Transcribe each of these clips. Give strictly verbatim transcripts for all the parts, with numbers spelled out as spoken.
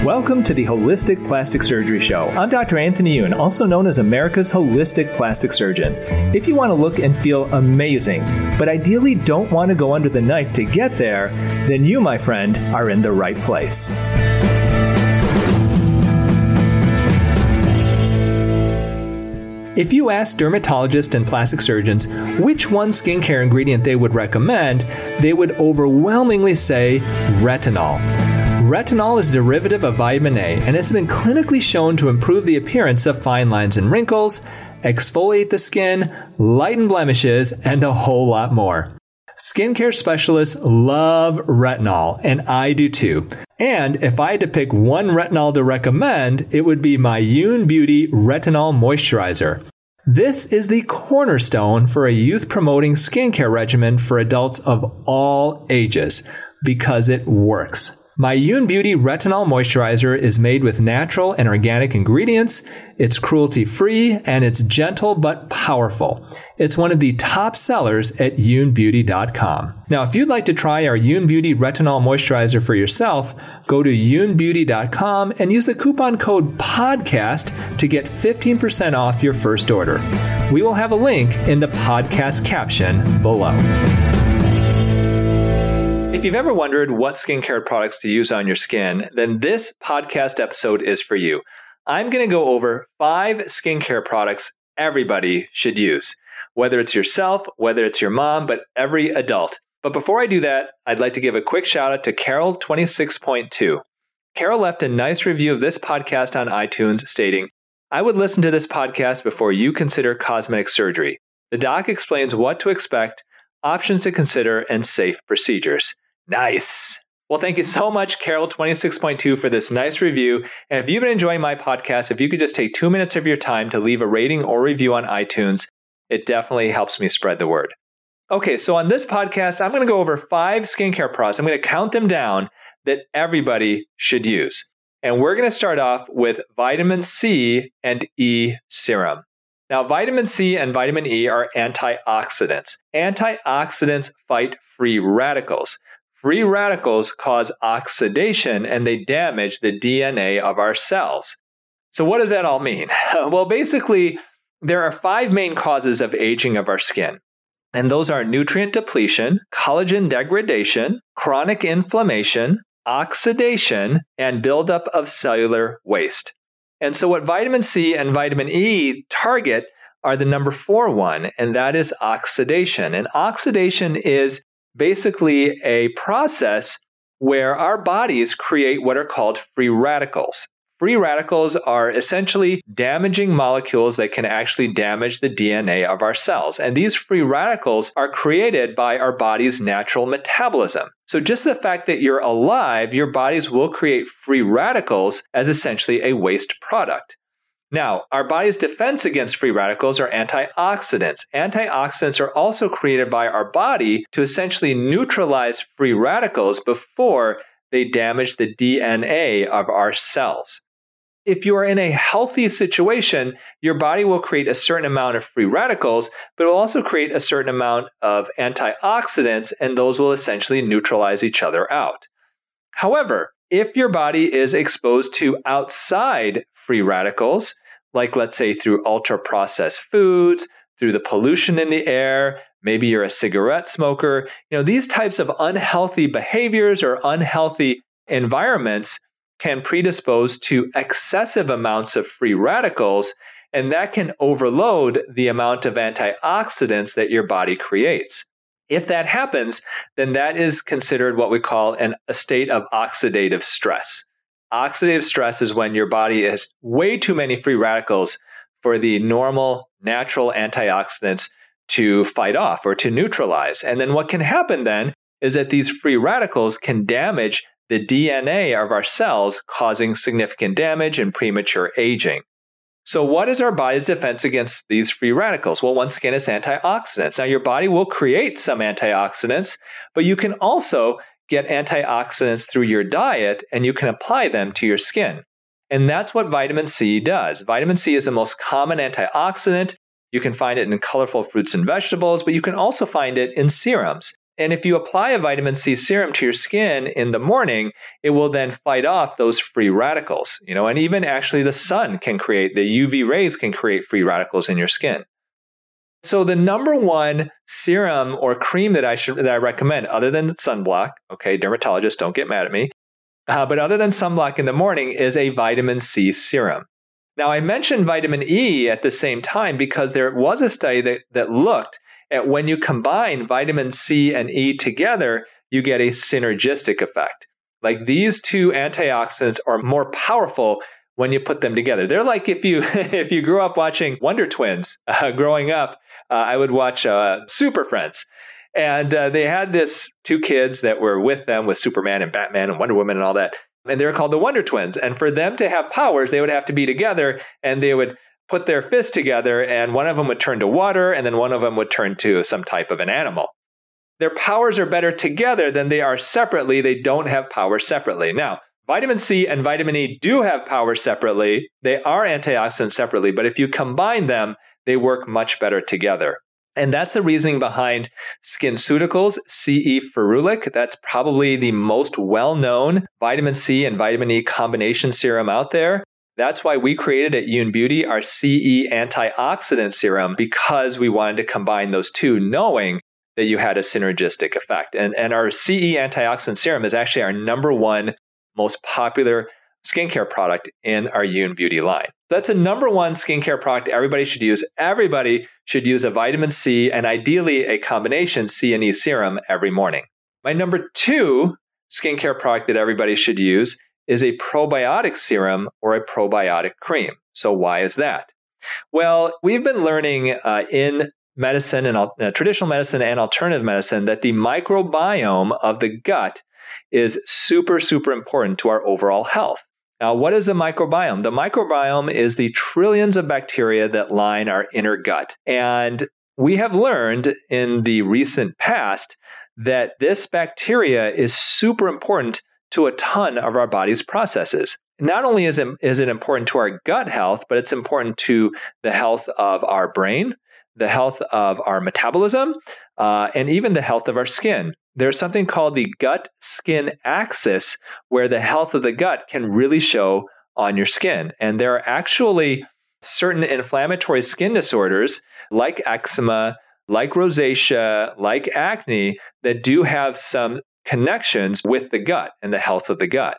Welcome to the Holistic Plastic Surgery Show. I'm Doctor Anthony Yoon, also known as America's Holistic Plastic Surgeon. If you want to look and feel amazing, but ideally don't want to go under the knife to get there, then you, my friend, are in the right place. If you ask dermatologists and plastic surgeons which one skincare ingredient they would recommend, they would overwhelmingly say retinol. Retinol is a derivative of vitamin A and has been clinically shown to improve the appearance of fine lines and wrinkles, exfoliate the skin, lighten blemishes, and a whole lot more. Skincare specialists love retinol, and I do too. And if I had to pick one retinol to recommend, it would be my Yoon Beauty Retinol Moisturizer. This is the cornerstone for a youth-promoting skincare regimen for adults of all ages because it works. My Yoon Beauty Retinol Moisturizer is made with natural and organic ingredients, it's cruelty-free, and it's gentle but powerful. It's one of the top sellers at yoon beauty dot com. Now, if you'd like to try our Yoon Beauty Retinol Moisturizer for yourself, go to yoon beauty dot com and use the coupon code PODCAST to get fifteen percent off your first order. We will have a link in the podcast caption below. If you've ever wondered what skincare products to use on your skin, then this podcast episode is for you. I'm going to go over five skincare products everybody should use, whether it's yourself, whether it's your mom, but every adult. But before I do that, I'd like to give a quick shout out to Carol twenty-six point two. Carol left a nice review of this podcast on iTunes stating, "I would listen to this podcast before you consider cosmetic surgery. The doc explains what to expect, options to consider, and safe procedures." Nice. Well, thank you so much, Carol twenty-six point two, for this nice review. And if you've been enjoying my podcast, if you could just take two minutes of your time to leave a rating or review on iTunes, it definitely helps me spread the word. Okay, so on this podcast, I'm going to go over five skincare products. I'm going to count them down that everybody should use. And we're going to start off with vitamin C and E serum. Now, vitamin C and vitamin E are antioxidants. Antioxidants fight free radicals. Free radicals cause oxidation and they damage the D N A of our cells. So what does that all mean? Well, basically, there are five main causes of aging of our skin. And those are nutrient depletion, collagen degradation, chronic inflammation, oxidation, and buildup of cellular waste. And so what vitamin C and vitamin E target are the number four one, and that is oxidation. And oxidation is basically a process where our bodies create what are called free radicals. Free radicals are essentially damaging molecules that can actually damage the D N A of our cells. And these free radicals are created by our body's natural metabolism. So just the fact that you're alive, your bodies will create free radicals as essentially a waste product. Now, our body's defense against free radicals are antioxidants. Antioxidants are also created by our body to essentially neutralize free radicals before they damage the D N A of our cells. If you are in a healthy situation, your body will create a certain amount of free radicals, but it will also create a certain amount of antioxidants, and those will essentially neutralize each other out. However, if your body is exposed to outside free radicals, like let's say through ultra-processed foods, through the pollution in the air, maybe you're a cigarette smoker, you know, these types of unhealthy behaviors or unhealthy environments can predispose to excessive amounts of free radicals, and that can overload the amount of antioxidants that your body creates. If that happens, then that is considered what we call an, a state of oxidative stress. Oxidative stress is when your body has way too many free radicals for the normal, natural antioxidants to fight off or to neutralize. And then what can happen then is that these free radicals can damage the D N A of our cells, causing significant damage and premature aging. So what is our body's defense against these free radicals? Well, once again, it's antioxidants. Now, your body will create some antioxidants, but you can also get antioxidants through your diet, and you can apply them to your skin. And that's what vitamin C does. Vitamin C is the most common antioxidant. You can find it in colorful fruits and vegetables, but you can also find it in serums. And if you apply a vitamin C serum to your skin in the morning, it will then fight off those free radicals, you know, and even actually the sun can create, the U V rays can create free radicals in your skin. So the number one serum or cream that I should that I recommend, other than sunblock, okay, dermatologists, don't get mad at me, uh, but other than sunblock in the morning is a vitamin C serum. Now, I mentioned vitamin E at the same time because there was a study that, that looked at when you combine vitamin C and E together, you get a synergistic effect. Like these two antioxidants are more powerful when you put them together. They're like if you if you grew up watching Wonder Twins uh, growing up, uh, I would watch uh, Super Friends. And uh, they had this two kids that were with them with Superman and Batman and Wonder Woman and all that. And they were called the Wonder Twins. And for them to have powers, they would have to be together and they would put their fists together and one of them would turn to water and then one of them would turn to some type of an animal. Their powers are better together than they are separately. They don't have power separately. Now, vitamin C and vitamin E do have power separately. They are antioxidants separately, but if you combine them, they work much better together. And that's the reasoning behind SkinCeuticals C E Ferulic. That's probably the most well-known vitamin C and vitamin E combination serum out there. That's why we created at Youn Beauty our C E antioxidant serum, because we wanted to combine those two, knowing that you had a synergistic effect. And, and our C E antioxidant serum is actually our number one most popular skincare product in our Youn Beauty line. So that's a number one skincare product everybody should use. Everybody should use a vitamin C and ideally a combination C and E serum every morning. My number two skincare product that everybody should use is a probiotic serum or a probiotic cream. So why is that? Well, we've been learning uh, in medicine and uh, traditional medicine and alternative medicine that the microbiome of the gut is super, super important to our overall health. Now, what is the microbiome? The microbiome is the trillions of bacteria that line our inner gut. And we have learned in the recent past that this bacteria is super important to a ton of our body's processes. Not only is it, is it important to our gut health, but it's important to the health of our brain, the health of our metabolism, uh, and even the health of our skin. There's something called the gut-skin axis, where the health of the gut can really show on your skin. And there are actually certain inflammatory skin disorders like eczema, like rosacea, like acne, that do have some connections with the gut and the health of the gut.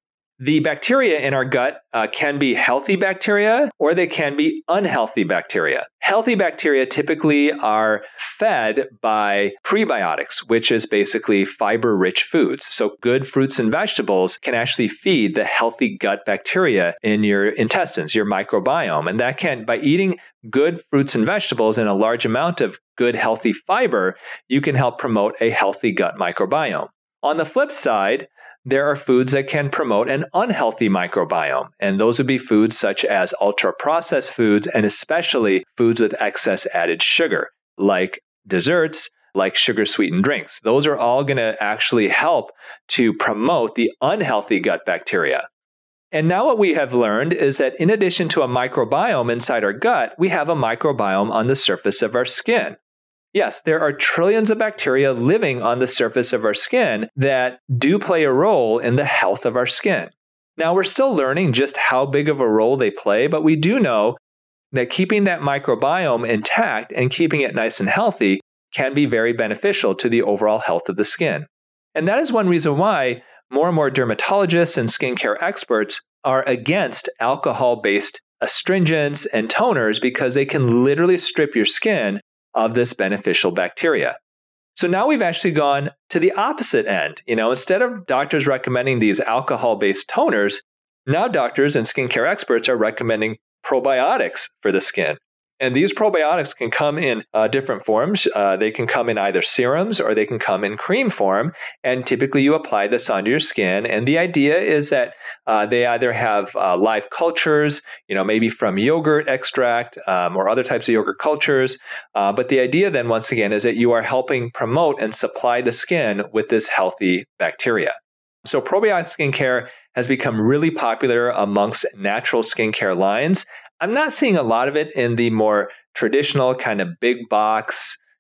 The bacteria in our gut uh, can be healthy bacteria or they can be unhealthy bacteria. Healthy bacteria typically are fed by prebiotics, which is basically fiber-rich foods. So good fruits and vegetables can actually feed the healthy gut bacteria in your intestines, your microbiome. And that can, by eating good fruits and vegetables and a large amount of good healthy fiber, you can help promote a healthy gut microbiome. On the flip side, there are foods that can promote an unhealthy microbiome, and those would be foods such as ultra-processed foods and especially foods with excess added sugar, like desserts, like sugar-sweetened drinks. Those are all going to actually help to promote the unhealthy gut bacteria. And now what we have learned is that in addition to a microbiome inside our gut, we have a microbiome on the surface of our skin. Yes, there are trillions of bacteria living on the surface of our skin that do play a role in the health of our skin. Now, we're still learning just how big of a role they play, but we do know that keeping that microbiome intact and keeping it nice and healthy can be very beneficial to the overall health of the skin. And that is one reason why more and more dermatologists and skincare experts are against alcohol-based astringents and toners, because they can literally strip your skin of this beneficial bacteria. So now we've actually gone to the opposite end. You know, instead of doctors recommending these alcohol-based toners, now doctors and skincare experts are recommending probiotics for the skin. And these probiotics can come in uh, different forms. Uh, they can come in either serums or they can come in cream form. And typically you apply this onto your skin. And the idea is that uh, they either have uh, live cultures, you know, maybe from yogurt extract um, or other types of yogurt cultures. Uh, but the idea then, once again, is that you are helping promote and supply the skin with this healthy bacteria. So probiotic skincare has become really popular amongst natural skincare lines. I'm not seeing a lot of it in the more traditional kind of big box,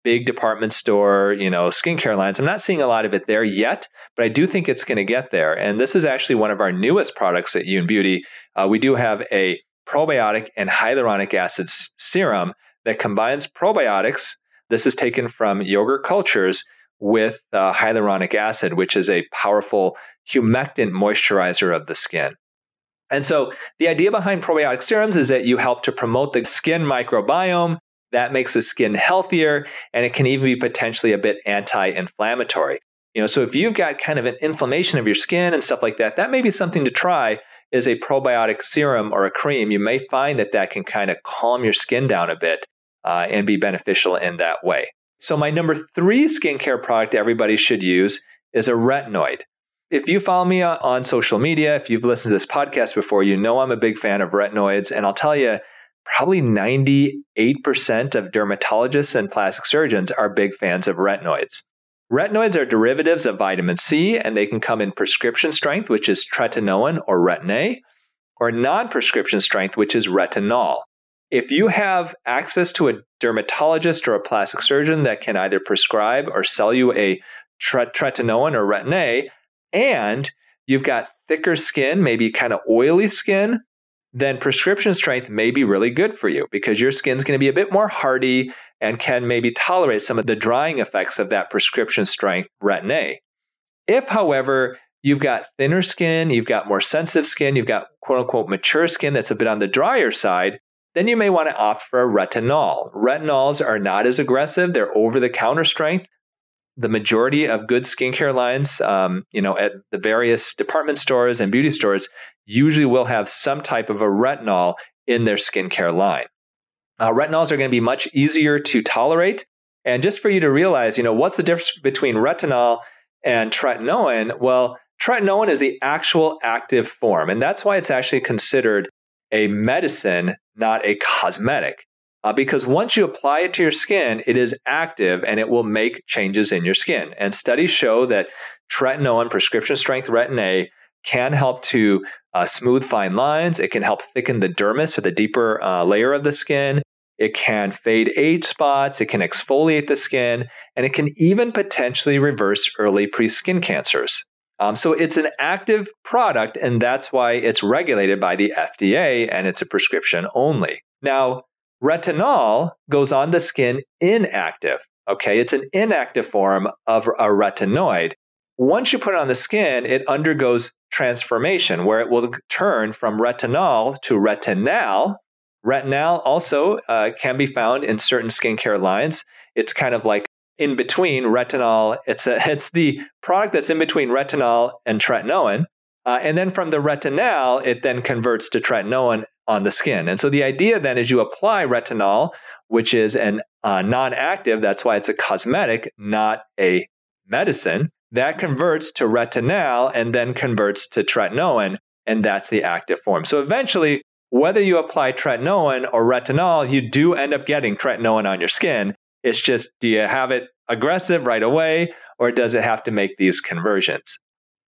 big department store, you know, skincare lines. I'm not seeing a lot of it there yet, but I do think it's going to get there. And this is actually one of our newest products at Youn Beauty. Uh, we do have a probiotic and hyaluronic acid serum that combines probiotics. This is taken from yogurt cultures with uh, hyaluronic acid, which is a powerful humectant moisturizer of the skin. And so the idea behind probiotic serums is that you help to promote the skin microbiome. That makes the skin healthier, and it can even be potentially a bit anti-inflammatory. You know, so if you've got kind of an inflammation of your skin and stuff like that, that may be something to try is a probiotic serum or a cream. You may find that that can kind of calm your skin down a bit uh, and be beneficial in that way. So my number three skincare product everybody should use is a retinoid. If you follow me on social media, if you've listened to this podcast before, you know I'm a big fan of retinoids, and I'll tell you, probably ninety-eight percent of dermatologists and plastic surgeons are big fans of retinoids. Retinoids are derivatives of vitamin C, and they can come in prescription strength, which is tretinoin or Retin-A, or non-prescription strength, which is retinol. If you have access to a dermatologist or a plastic surgeon that can either prescribe or sell you a tre- tretinoin or Retin-A, and you've got thicker skin, maybe kind of oily skin, then prescription strength may be really good for you because your skin's going to be a bit more hardy and can maybe tolerate some of the drying effects of that prescription strength Retin-A. If, however, you've got thinner skin, you've got more sensitive skin, you've got quote unquote mature skin that's a bit on the drier side, then you may want to opt for a retinol. Retinols are not as aggressive. They're over-the-counter strength. The majority of good skincare lines, um, you know, at the various department stores and beauty stores usually will have some type of a retinol in their skincare line. Uh, retinols are going to be much easier to tolerate. And just for you to realize, you know, what's the difference between retinol and tretinoin? Well, tretinoin is the actual active form, and that's why it's actually considered a medicine, not a cosmetic. Uh, because once you apply it to your skin, it is active and it will make changes in your skin. And studies show that tretinoin, prescription strength Retin-A, can help to uh, smooth fine lines. It can help thicken the dermis or the deeper uh, layer of the skin. It can fade age spots. It can exfoliate the skin. And it can even potentially reverse early pre-skin cancers. Um, so it's an active product, and that's why it's regulated by the F D A, and it's a prescription only. Now, retinol goes on the skin inactive. Okay, it's an inactive form of a retinoid. Once you put it on the skin, it undergoes transformation where it will turn from retinol to retinal. Retinal also uh, can be found in certain skincare lines. It's kind of like in between retinol. It's a, it's the product that's in between retinol and tretinoin. Uh, and then from the retinal, it then converts to tretinoin on the skin. And so the idea then is you apply retinol, which is an uh, non-active, that's why it's a cosmetic, not a medicine, that converts to retinal and then converts to tretinoin, and that's the active form. So eventually, whether you apply tretinoin or retinol, you do end up getting tretinoin on your skin. It's just, do you have it aggressive right away, or does it have to make these conversions?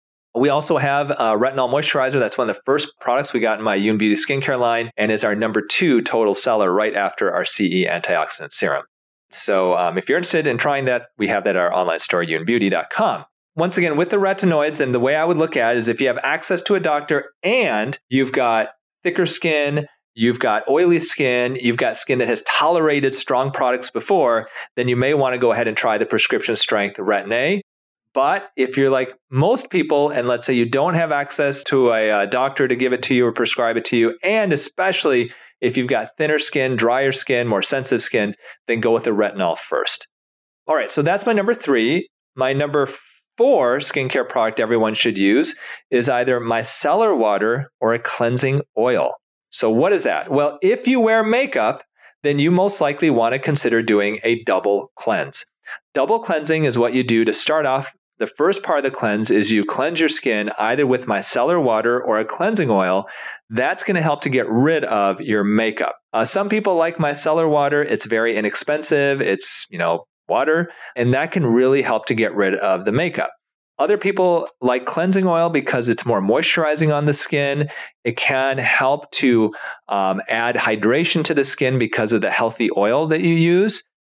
We also have a retinol moisturizer. That's one of the first products we got in my Youn Beauty skincare line and is our number two total seller right after our C E antioxidant serum. So um, if you're interested in trying that, we have that at our online store, youn beauty dot com. Once again, with the retinoids, then the way I would look at it is if you have access to a doctor and you've got thicker skin, you've got oily skin, you've got skin that has tolerated strong products before, then you may want to go ahead and try the prescription strength Retin-A. But if you're like most people, and let's say you don't have access to a, a doctor to give it to you or prescribe it to you, and especially if you've got thinner skin, drier skin, more sensitive skin, then go with the retinol first. All right, so that's my number three. My number four skincare product everyone should use is either micellar water or a cleansing oil. So what is that? Well, if you wear makeup, then you most likely want to consider doing a double cleanse. Double cleansing is what you do to start off. The first part of the cleanse is you cleanse your skin either with micellar water or a cleansing oil. That's going to help to get rid of your makeup. Uh, some people like micellar water. It's very inexpensive. It's, you know, water, and that can really help to get rid of the makeup. Other people like cleansing oil because it's more moisturizing on the skin. It can help to um, add hydration to the skin because of the healthy oil that you use.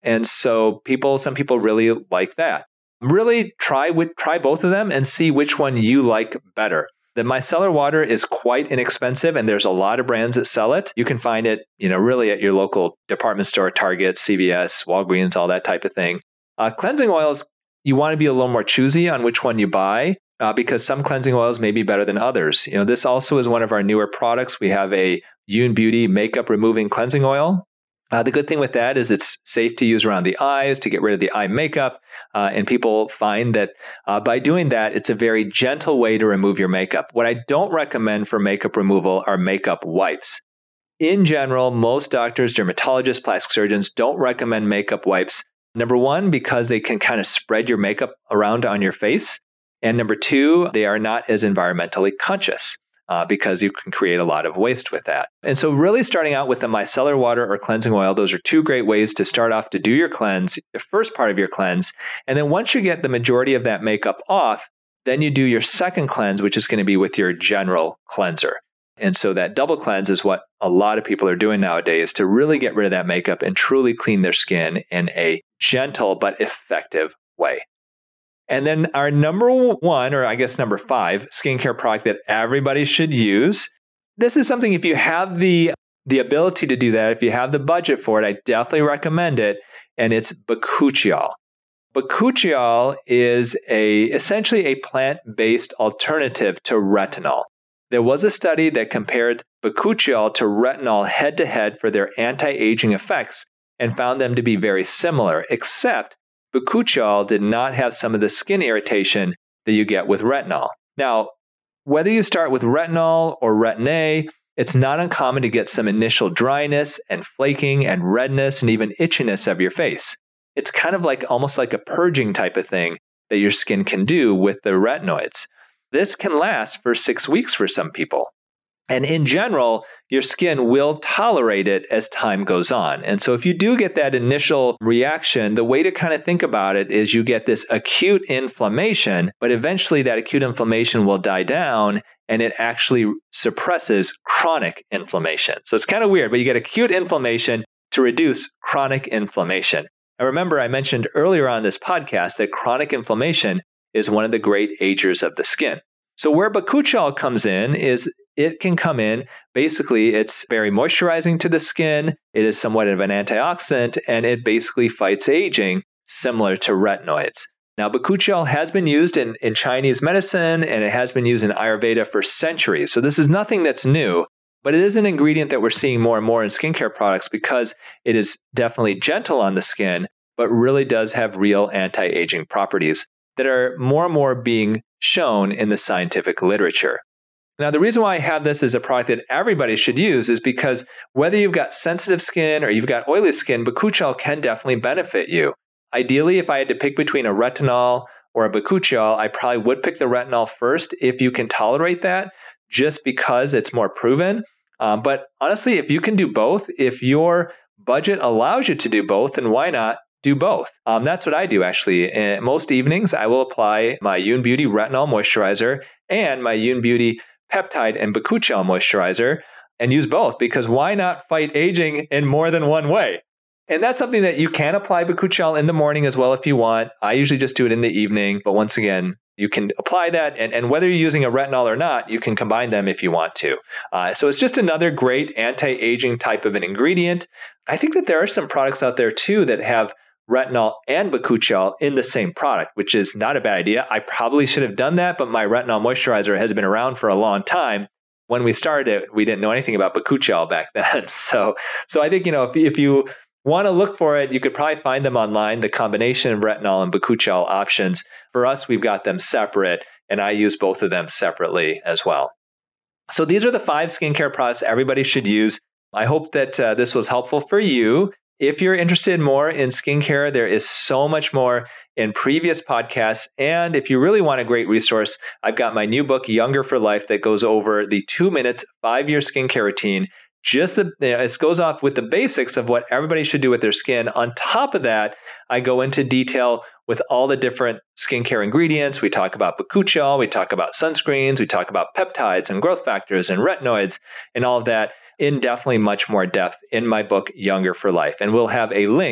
And so people, some people really like that. Really try with, try both of them and see which one you like better. The micellar water is quite inexpensive, and there's a lot of brands that sell it. You can find it, you know, really at your local department store, Target, C V S, Walgreens, all that type of thing. Uh, cleansing oils, you want to be a little more choosy on which one you buy uh, because some cleansing oils may be better than others. You know, this also is one of our newer products. We have a Yoon Beauty makeup removing cleansing oil. Uh, the good thing with that is it's safe to use around the eyes to get rid of the eye makeup. Uh, and people find that uh, by doing that, it's a very gentle way to remove your makeup. What I don't recommend for makeup removal are makeup wipes. In general, most doctors, dermatologists, plastic surgeons don't recommend makeup wipes. Number one, because they can kind of spread your makeup around on your face. And number two, they are not as environmentally conscious. Uh, because you can create a lot of waste with that. And so really starting out with the micellar water or cleansing oil, those are two great ways to start off to do your cleanse, the first part of your cleanse. And then once you get the majority of that makeup off, then you do your second cleanse, which is going to be with your general cleanser. And so that double cleanse is what a lot of people are doing nowadays to really get rid of that makeup and truly clean their skin in a gentle but effective way. And then our number one, or I guess number five, skincare product that everybody should use. This is something, if you have the, the ability to do that, if you have the budget for it, I definitely recommend it. And it's bakuchiol. Bakuchiol is a essentially a plant-based alternative to retinol. There was a study that compared bakuchiol to retinol head-to-head for their anti-aging effects and found them to be very similar, except bakuchiol did not have some of the skin irritation that you get with retinol. Now, whether you start with retinol or Retin-A, it's not uncommon to get some initial dryness and flaking and redness and even itchiness of your face. It's kind of like almost like a purging type of thing that your skin can do with the retinoids. This can last for six weeks for some people. And in general, your skin will tolerate it as time goes on. And so if you do get that initial reaction, the way to kind of think about it is you get this acute inflammation, but eventually that acute inflammation will die down and it actually suppresses chronic inflammation. So it's kind of weird, but you get acute inflammation to reduce chronic inflammation. And remember, I mentioned earlier on this podcast that chronic inflammation is one of the great agers of the skin. So where bakuchiol comes in is it can come in, basically it's very moisturizing to the skin, it is somewhat of an antioxidant, and it basically fights aging similar to retinoids. Now, bakuchiol has been used in, in Chinese medicine and it has been used in Ayurveda for centuries. So this is nothing that's new, but it is an ingredient that we're seeing more and more in skincare products because it is definitely gentle on the skin, but really does have real anti-aging properties that are more and more being shown in the scientific literature. Now, the reason why I have this as a product that everybody should use is because whether you've got sensitive skin or you've got oily skin, bakuchiol can definitely benefit you. Ideally, if I had to pick between a retinol or a bakuchiol, I probably would pick the retinol first if you can tolerate that, just because it's more proven. Um, but honestly, if you can do both, if your budget allows you to do both, then why not do both? Um, that's what I do actually. And most evenings, I will apply my Yoon Beauty Retinol Moisturizer and my Yoon Beauty Peptide and Bakuchiol Moisturizer and use both, because why not fight aging in more than one way? And that's something that you can apply bakuchiol in the morning as well if you want. I usually just do it in the evening. But once again, you can apply that. And, and whether you're using a retinol or not, you can combine them if you want to. Uh, so it's just another great anti-aging type of an ingredient. I think that there are some products out there too that have retinol and bakuchiol in the same product, which is not a bad idea. I probably should have done that, but my retinol moisturizer has been around for a long time. When we started it, we didn't know anything about bakuchiol back then. So, so I think, you know, if, if you want to look for it, you could probably find them online, the combination of retinol and bakuchiol options. For us, we've got them separate, and I use both of them separately as well. So these are the five skincare products everybody should use. I hope that uh, this was helpful for you. If you're interested more in skincare, there is so much more in previous podcasts. And if you really want a great resource, I've got my new book, Younger for Life, that goes over the two minutes, five-year skincare routine. Just the, you know, it goes off with the basics of what everybody should do with their skin. On top of that, I go into detail with all the different skincare ingredients. We talk about bakuchiol, we talk about sunscreens, we talk about peptides and growth factors and retinoids and all of that in definitely much more depth in my book, Younger for Life. And we'll have a link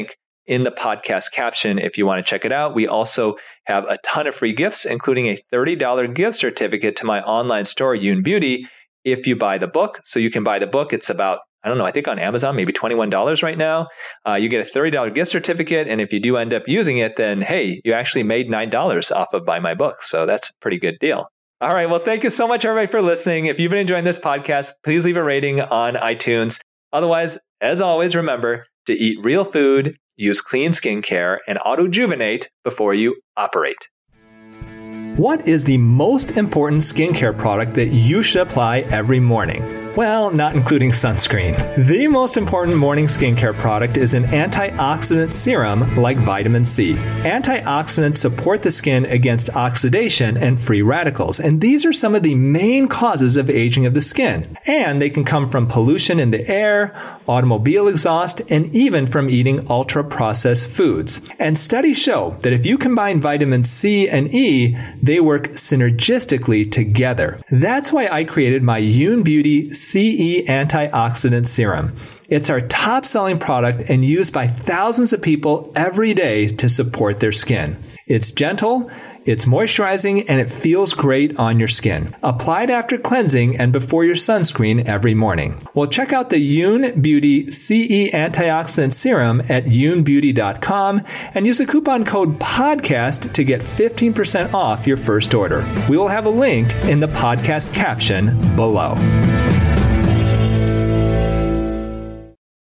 in the podcast caption if you want to check it out. We also have a ton of free gifts, including a thirty dollars gift certificate to my online store, Youn Beauty, if you buy the book. So you can buy the book. It's about, I don't know, I think on Amazon, maybe twenty-one dollars right now. Uh, you get a thirty dollars gift certificate. And if you do end up using it, then hey, you actually made nine dollars off of buying my book. So that's a pretty good deal. All right. Well, thank you so much, everybody, for listening. If you've been enjoying this podcast, please leave a rating on iTunes. Otherwise, as always, remember to eat real food, use clean skincare, and auto-juvenate before you operate. What is the most important skincare product that you should apply every morning? Well, not including sunscreen. The most important morning skincare product is an antioxidant serum like vitamin C. Antioxidants support the skin against oxidation and free radicals, and these are some of the main causes of aging of the skin. And they can come from pollution in the air, automobile exhaust, and even from eating ultra-processed foods. And studies show that if you combine vitamin C and E, they work synergistically together. That's why I created my Youn Beauty C E Antioxidant Serum. It's our top-selling product and used by thousands of people every day to support their skin. It's gentle, it's moisturizing, and it feels great on your skin. Applied after cleansing and before your sunscreen every morning. Well, check out the Youn Beauty C E Antioxidant Serum at youn beauty dot com and use the coupon code PODCAST to get fifteen percent off your first order. We will have a link in the podcast caption below.